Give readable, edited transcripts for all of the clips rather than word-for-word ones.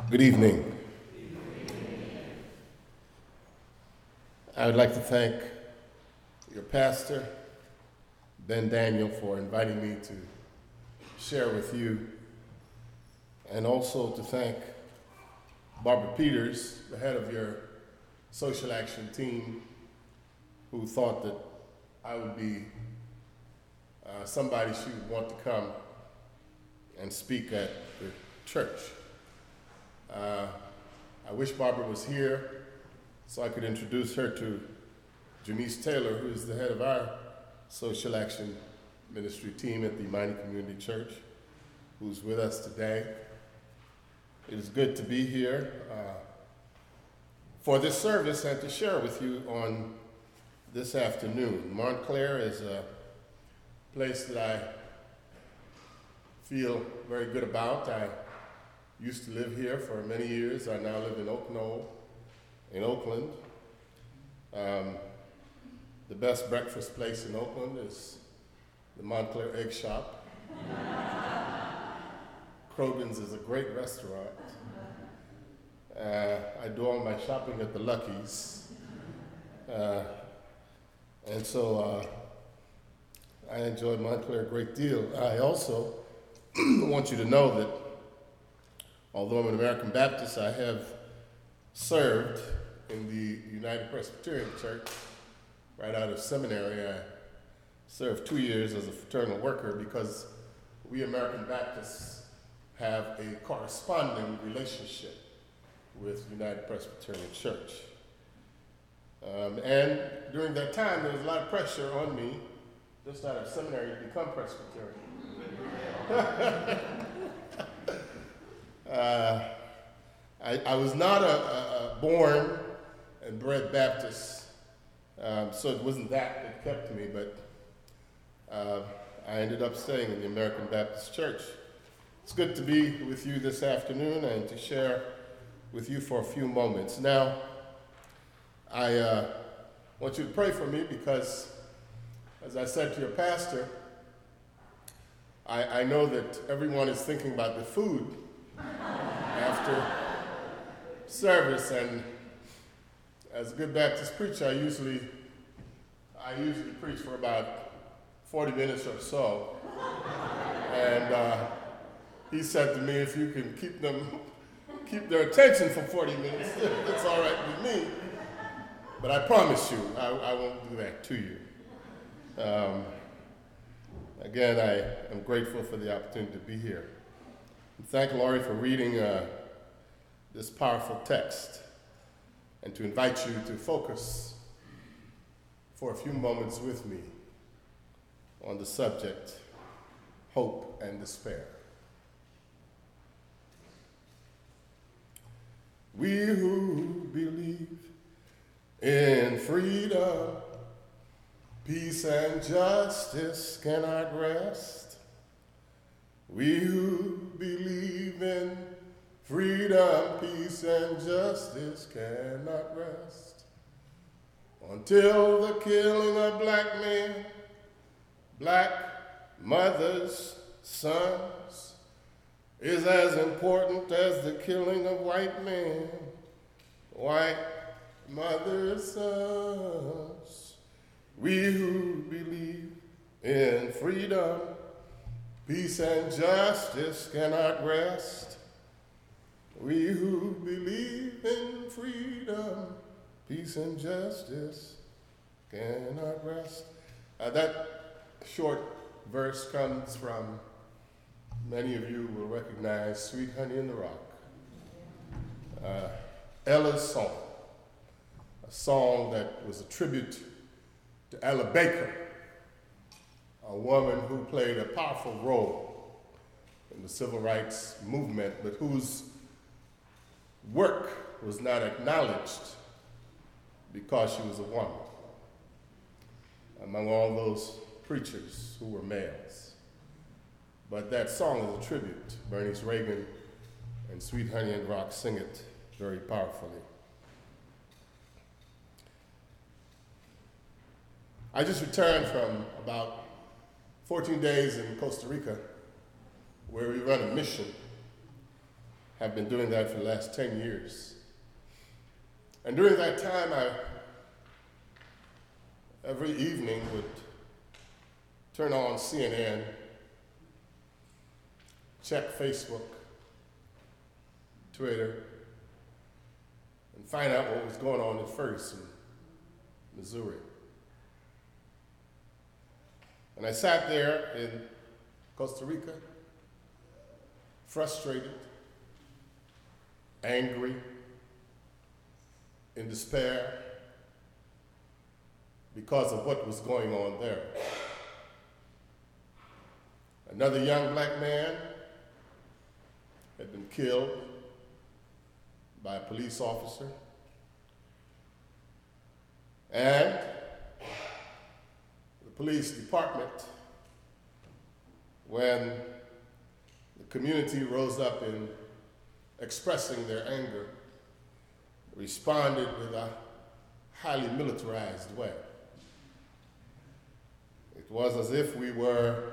Good evening. I would like to thank your pastor, Ben Daniel, for inviting me to share with you, and also to thank Barbara Peters, the head of your social action team, who thought that I would be somebody she would want to come and speak at the church. I wish Barbara was here so I could introduce her to Janice Taylor, who is the head of our social action ministry team at the Imani Community Church, who's with us today. It is good to be here for this service and to share with you on this afternoon. Montclair is a place that I feel very good about. I used to live here for many years. I now live in Oak Knoll in Oakland. The best breakfast place in Oakland is the Montclair Egg Shop. Krogan's is a great restaurant. I do all my shopping at the Lucky's. And so I enjoy Montclair a great deal. I also want you to know that although I'm an American Baptist, I have served in the United Presbyterian Church right out of seminary. I served 2 years as a fraternal worker because we American Baptists have a corresponding relationship with United Presbyterian Church. And during that time, there was a lot of pressure on me, just out of seminary, to become Presbyterian. I was not a born and bred Baptist, so it wasn't that kept me, but I ended up staying in the American Baptist Church. It's good to be with you this afternoon and to share with you for a few moments. Now, I want you to pray for me because, as I said to your pastor, I know that everyone is thinking about the food after service, and as a good Baptist preacher, I usually preach for about 40 minutes or so. And he said to me, if you can keep their attention for 40 minutes, it's all right with me. But I promise you, I won't do that to you. Again, I am grateful for the opportunity to be here. And thank Laurie for reading this powerful text and to invite you to focus for a few moments with me on the subject, hope and despair. We who believe in freedom, peace and justice cannot rest. We who believe in freedom, peace and justice cannot rest until the killing of black men, black mothers, sons, is as important as the killing of white men, white mothers, sons. We who believe in freedom, peace and justice cannot rest. We who believe in freedom, peace and justice cannot rest. That short verse comes from, many of you will recognize Sweet Honey in the Rock. Ella's song, a song that was a tribute to Ella Baker, a woman who played a powerful role in the civil rights movement, but whose work was not acknowledged because she was a woman among all those preachers who were males. But that song is a tribute. Bernice Reagan and Sweet Honey in the Rock sing it very powerfully. I just returned from about 14 days in Costa Rica, where we run a mission have been doing that for the last 10 years. And during that time, I every evening would turn on CNN, check Facebook, Twitter, and find out what was going on at first in Missouri. And I sat there in Costa Rica, frustrated, angry, in despair because of what was going on there. Another young black man had been killed by a police officer. And the police department, when the community rose up in expressing their anger, responded with a highly militarized way. It was as if we were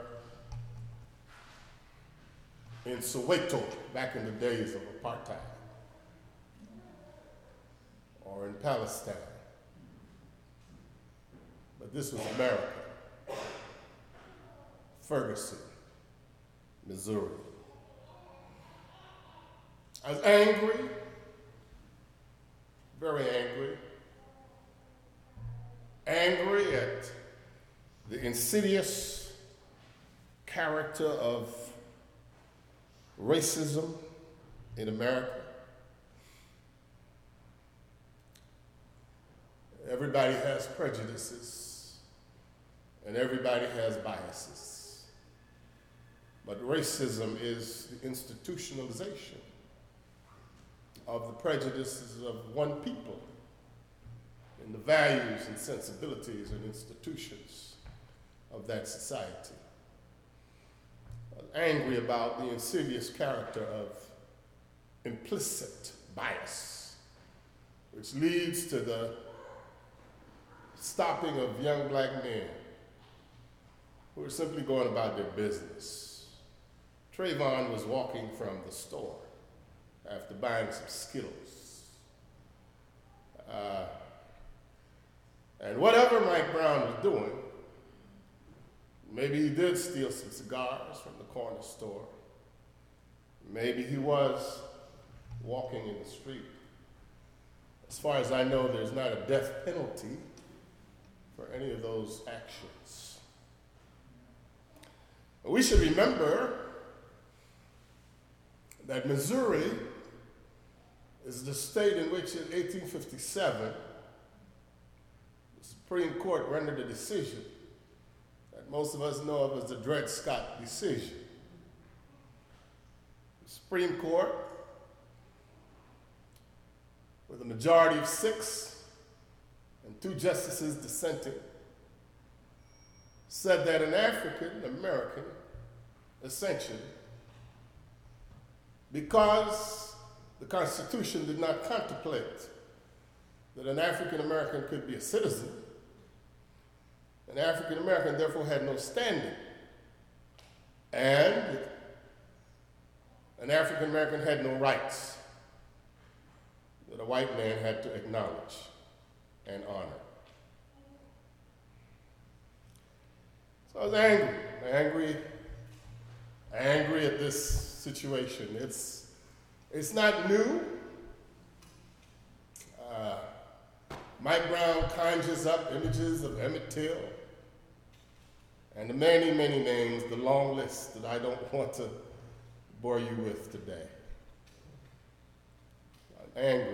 in Soweto back in the days of apartheid, or in Palestine. But this was America, Ferguson, Missouri. I was angry, very angry, angry at the insidious character of racism in America. Everybody has prejudices and everybody has biases. But racism is the institutionalization of the prejudices of one people in the values and sensibilities and institutions of that society. I'm angry about the insidious character of implicit bias, which leads to the stopping of young black men who are simply going about their business. Trayvon was walking from the store after buying some Skittles. And whatever Mike Brown was doing, maybe he did steal some cigars from the corner store. Maybe he was walking in the street. As far as I know, there's not a death penalty for any of those actions. But we should remember that Missouri is the state in which in 1857, the Supreme Court rendered a decision that most of us know of as the Dred Scott decision. The Supreme Court, with a majority of 6 and 2 justices dissenting, said that an African American, essentially, because the Constitution did not contemplate that an African American could be a citizen, an African American therefore had no standing, and an African American had no rights that a white man had to acknowledge and honor. So I was angry at this situation. It's not new. Mike Brown conjures up images of Emmett Till and the many, many names, the long list that I don't want to bore you with today. I'm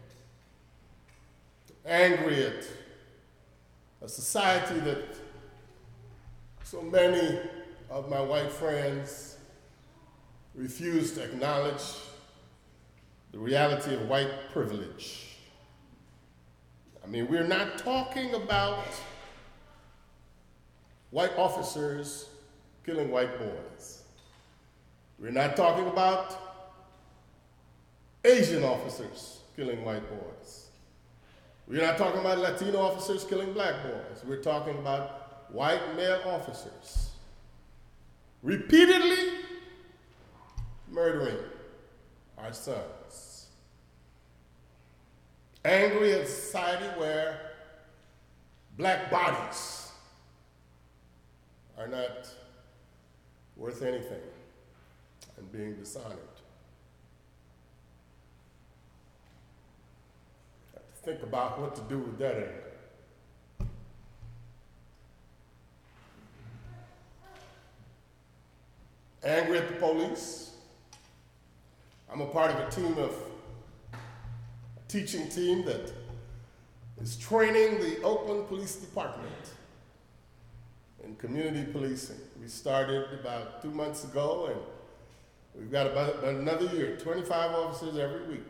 angry at a society that so many of my white friends refuse to acknowledge the reality of white privilege. I mean, we're not talking about white officers killing white boys. We're not talking about Asian officers killing white boys. We're not talking about Latino officers killing black boys. We're talking about white male officers repeatedly murdering our sons. Angry at a society where black bodies are not worth anything and being dishonored. I have to think about what to do with that anger. Angry at the police. I'm a part of a teaching team that is training the Oakland Police Department in community policing. We started about 2 months ago, and we've got about another year, 25 officers every week.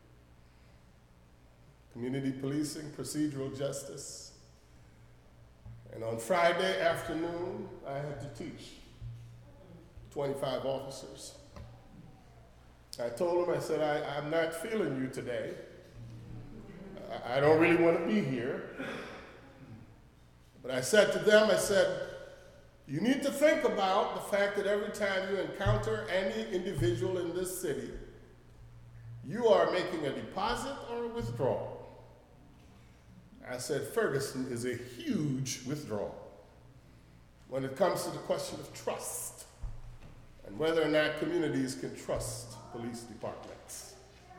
Community policing, procedural justice. And on Friday afternoon, I had to teach 25 officers. I told them, I said, I'm not feeling you today. I don't really want to be here. But I said to them, I said, you need to think about the fact that every time you encounter any individual in this city, you are making a deposit or a withdrawal. I said, Ferguson is a huge withdrawal when it comes to the question of trust and whether or not communities can trust police departments.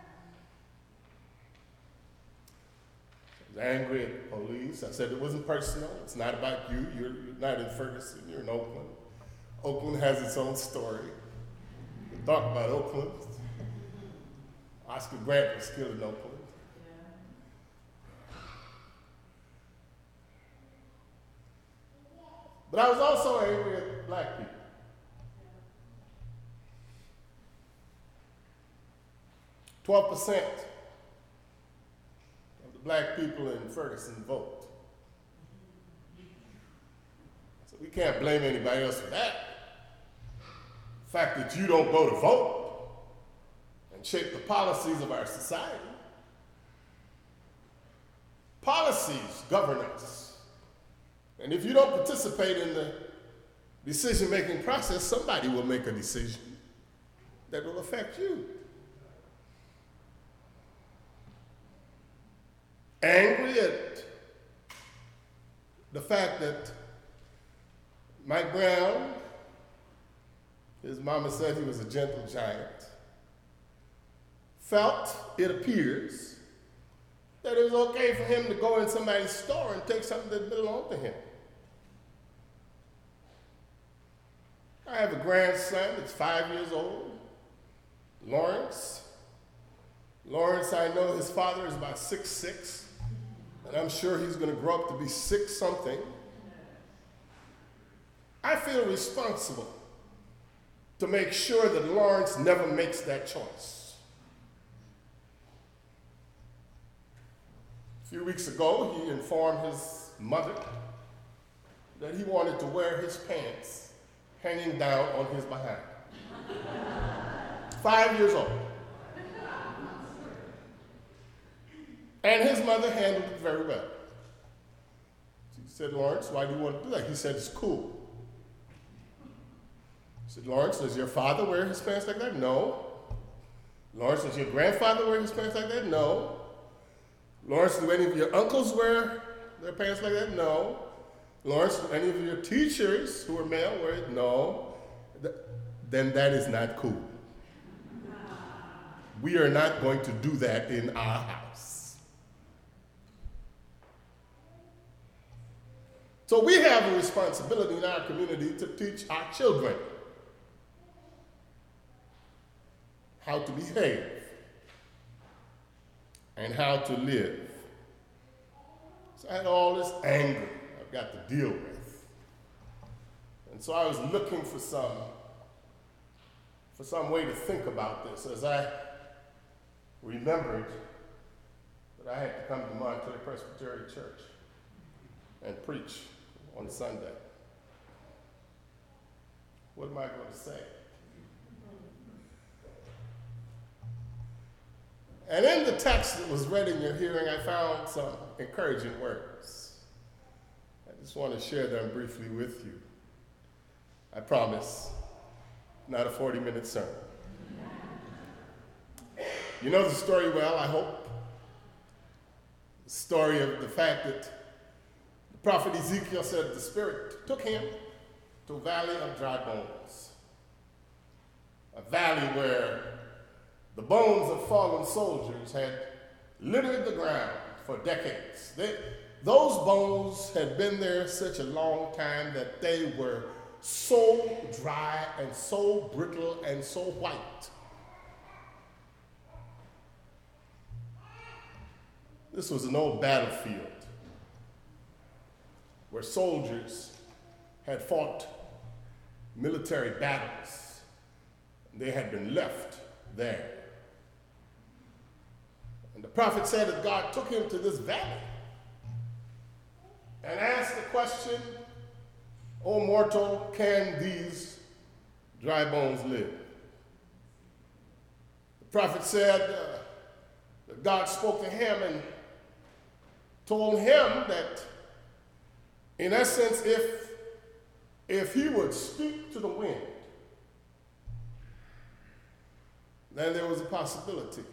I was angry at the police. I said it wasn't personal. It's not about you. You're not in Ferguson. You're in Oakland. Oakland has its own story. We talk about Oakland. Oscar Grant was killed in Oakland. But I was also angry at black people. 12% of the black people in Ferguson vote. So we can't blame anybody else for that. The fact that you don't go to vote and shape the policies of our society. Policies govern us. And if you don't participate in the decision-making process, somebody will make a decision that will affect you. Angry at the fact that Mike Brown, his mama said he was a gentle giant, felt, it appears, that it was okay for him to go in somebody's store and take something that belonged to him. I have a grandson that's 5 years old, Lawrence. Lawrence, I know his father is about 6'6", and I'm sure he's going to grow up to be 6-something. I feel responsible to make sure that Lawrence never makes that choice. A few weeks ago, he informed his mother that he wanted to wear his pants hanging down on his behind. 5 years old. And his mother handled it very well. She said, Lawrence, why do you want to do that? He said, it's cool. She said, Lawrence, does your father wear his pants like that? No. Lawrence, does your grandfather wear his pants like that? No. Lawrence, do any of your uncles wear their pants like that? No. Lawrence, do any of your teachers who are male wear it? No. Then that is not cool. We are not going to do that in our house. So we have a responsibility in our community to teach our children how to behave and how to live. So I had all this anger I've got to deal with. And so I was looking for some way to think about this as I remembered that I had to come to Montclair Presbyterian Church and preach on Sunday. What am I going to say? And in the text that was read in your hearing, I found some encouraging words. I just want to share them briefly with you. I promise, not a 40-minute sermon. You know the story well, I hope. The story of the fact that the prophet Ezekiel said the Spirit took him to a valley of dry bones. A valley where the bones of fallen soldiers had littered the ground for decades. Those bones had been there such a long time that they were so dry and so brittle and so white. This was an old battlefield where soldiers had fought military battles. They had been left there. And the prophet said that God took him to this valley and asked the question, "O mortal, can these dry bones live?" The prophet said that God spoke to him and told him that, in essence, if he would speak to the wind, then there was a possibility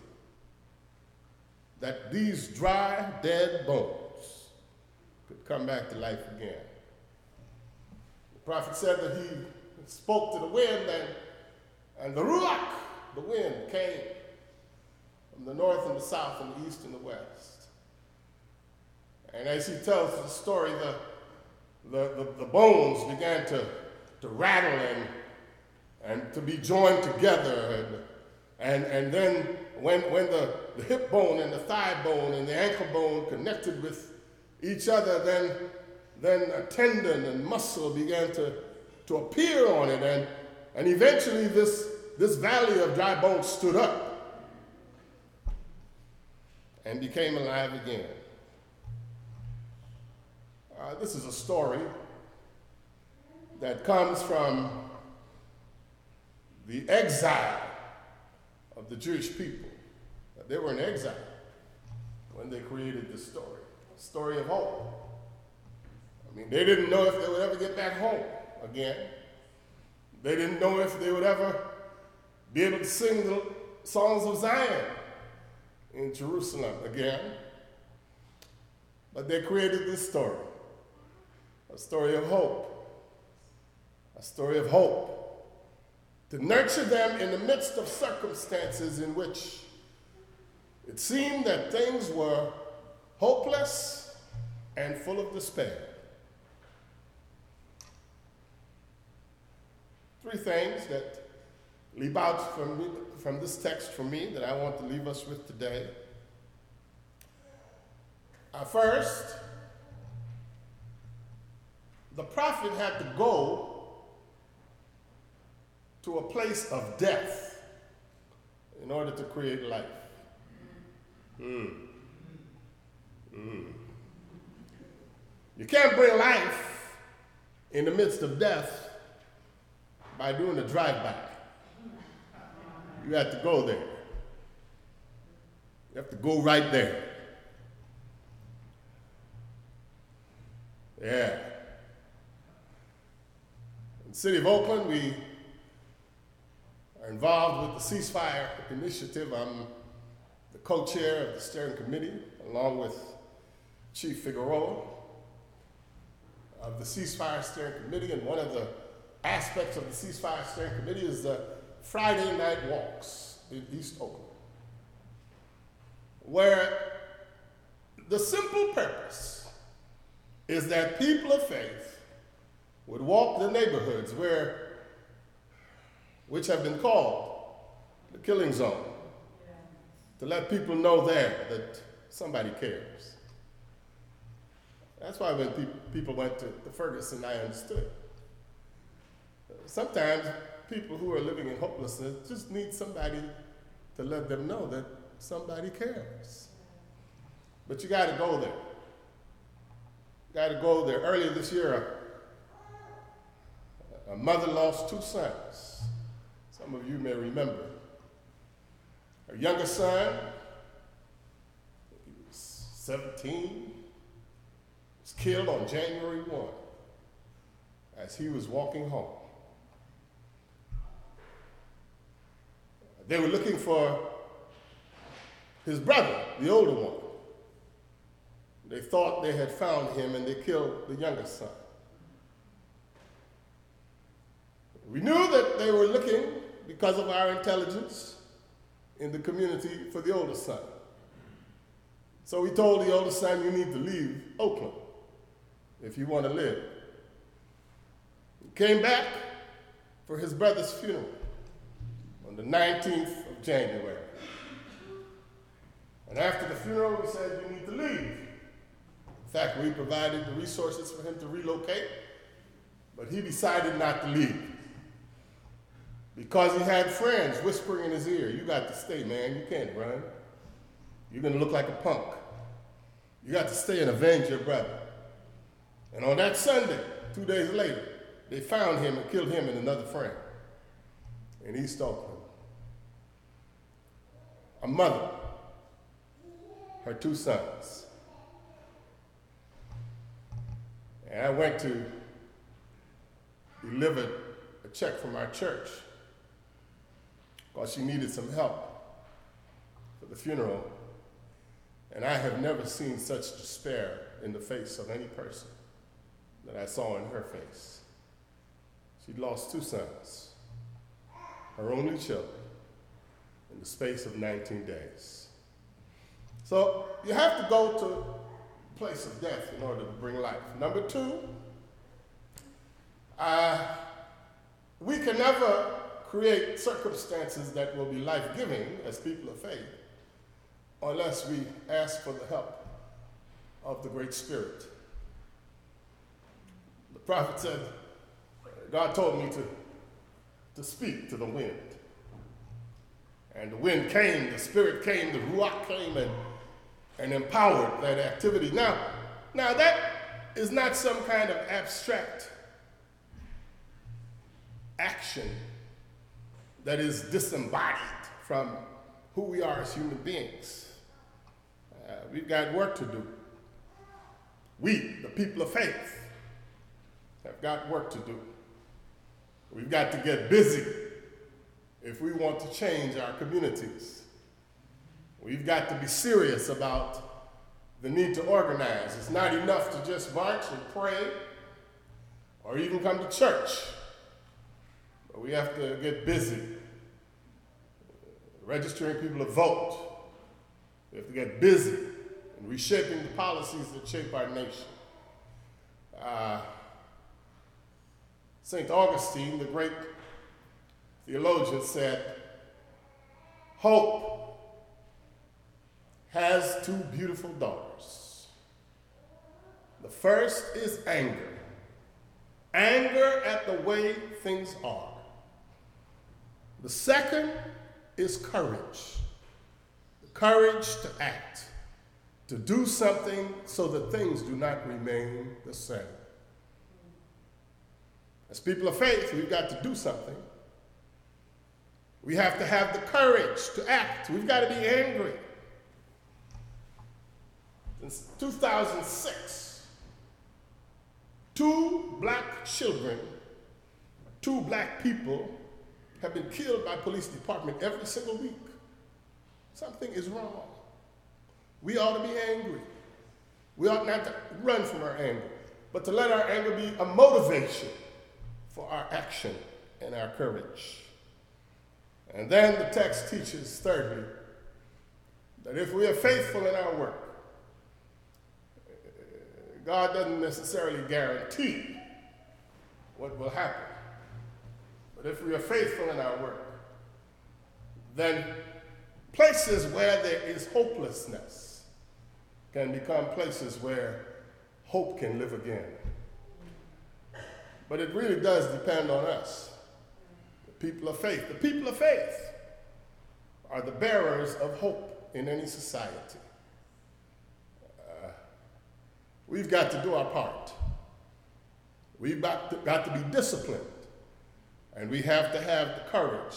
that these dry, dead bones could come back to life again. The prophet said that he spoke to the wind, and the ruach, the wind, came from the north and the south and the east and the west. And as he tells the story, the bones began to rattle and to be joined together. And then when the hip bone and the thigh bone and the ankle bone connected with each other, then a tendon and muscle began to appear on it. And eventually this valley of dry bones stood up and became alive again. This is a story that comes from the exile of the Jewish people. They were in exile when they created this story, a story of hope. I mean, they didn't know if they would ever get back home again. They didn't know if they would ever be able to sing the songs of Zion in Jerusalem again. But they created this story, a story of hope, a story of hope, to nurture them in the midst of circumstances in which it seemed that things were hopeless and full of despair. Three things that leap out from this text for me that I want to leave us with today. First, the prophet had to go to a place of death in order to create life. You can't bring life in the midst of death by doing a drive-by. You have to go there. You have to go right there. Yeah. In the city of Oakland, we are involved with the ceasefire initiative. I'm the co-chair of the steering committee, along with Chief Figueroa of the ceasefire steering committee. And one of the aspects of the ceasefire steering committee is the Friday night walks in East Oakland, where the simple purpose is that people of faith would walk the neighborhoods which have been called the killing zone, to let people know there that somebody cares. That's why when people went to Ferguson, I understood. Sometimes people who are living in hopelessness just need somebody to let them know that somebody cares. But you got to go there. Got to go there. Earlier this year, a mother lost two sons. Some of you may remember. Her youngest son, he was 17, was killed on January 1 as he was walking home. They were looking for his brother, the older one. They thought they had found him and they killed the younger son. We knew that they were looking, because of our intelligence in the community, for the older son. So we told the older son, you need to leave Oakland if you want to live. He came back for his brother's funeral on the 19th of January. And after the funeral, we said, you need to leave. In fact, we provided the resources for him to relocate, but he decided not to leave because he had friends whispering in his ear, you got to stay, man, you can't run. You're going to look like a punk. You got to stay and avenge your brother. And on that Sunday, 2 days later, they found him and killed him and another friend in East Oakland. A mother, her 2 sons. And I went to deliver a check from our church because she needed some help for the funeral. And I have never seen such despair in the face of any person that I saw in her face. She'd lost 2 sons, her only children, in the space of 19 days. So you have to go to a place of death in order to bring life. Number 2, we can never create circumstances that will be life-giving as people of faith unless we ask for the help of the Great Spirit. The prophet said, God told me to speak to the wind. And the wind came, the Spirit came, the Ruach came and empowered that activity. Now that is not some kind of abstract action that is disembodied from who we are as human beings. We've got work to do. We, the people of faith, have got work to do. We've got to get busy if we want to change our communities. We've got to be serious about the need to organize. It's not enough to just march and pray or even come to church. But we have to get busy registering people to vote. We have to get busy in reshaping the policies that shape our nation. St. Augustine, the great theologian, said, hope has 2 beautiful daughters. The first is anger. Anger at the way things are. The second is courage. The courage to act, to do something so that things do not remain the same. As people of faith, we've got to do something. We have to have the courage to act. We've got to be angry. Since 2006, 2 black children, 2 black people have been killed by police department every single week. Something is wrong. We ought to be angry. We ought not to run from our anger, but to let our anger be a motivation for our action and our courage. And then the text teaches, thirdly, that if we are faithful in our work, God doesn't necessarily guarantee what will happen. But if we are faithful in our work, then places where there is hopelessness can become places where hope can live again. But it really does depend on us, the people of faith. The people of faith are the bearers of hope in any society. We've got to do our part. We've got to be disciplined, and we have to have the courage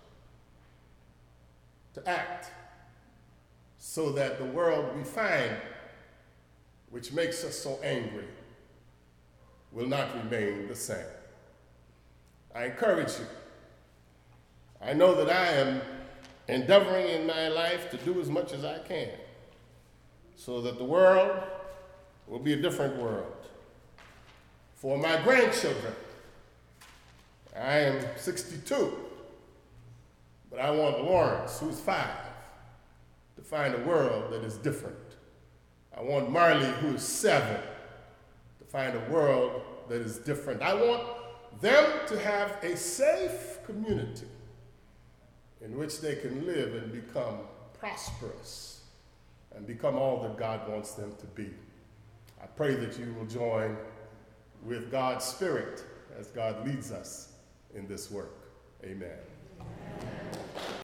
to act so that the world we find, which makes us so angry, will not remain the same. I encourage you. I know that I am endeavoring in my life to do as much as I can so that the world will be a different world. For my grandchildren, I am 62, but I want Lawrence, who's 5, to find a world that is different. I want Marley, who is 7, to find a world that is different. I want them to have a safe community in which they can live and become prosperous and become all that God wants them to be. I pray that you will join with God's Spirit as God leads us in this work. Amen.